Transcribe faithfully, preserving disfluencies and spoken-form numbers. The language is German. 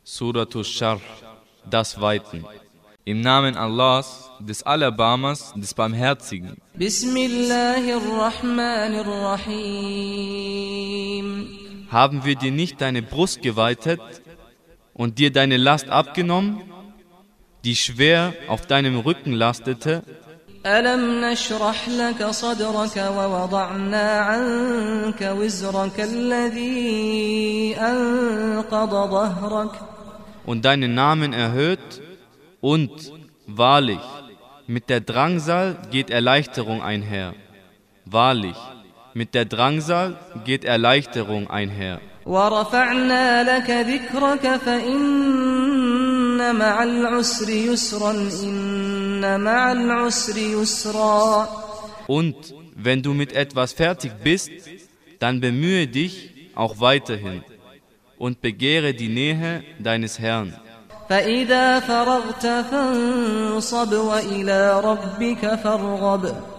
Suratul Sharh, das Weiten. Im Namen Allahs, des Allerbarmers, des Barmherzigen. Bismillahirrahmanirrahim. Haben wir dir nicht deine Brust geweitet und dir deine Last abgenommen, die schwer auf deinem Rücken lastete? ألم نشرح لك صدرك ووضعنا عنك وزرك الذي أنقض ظهرك. Und deinen Namen erhöht, und wahrlich, mit der Drangsal geht Erleichterung einher. Wahrlich, mit der Drangsal geht Erleichterung einher. ورفعنا لك ذكرك فإن مع العسر يسرا إن مع العسر يسرا. Und wenn du mit etwas fertig bist, dann bemühe dich auch weiterhin und begehre die Nähe deines Herrn. فإذا فرغت فانصب وإلى ربك فارغب.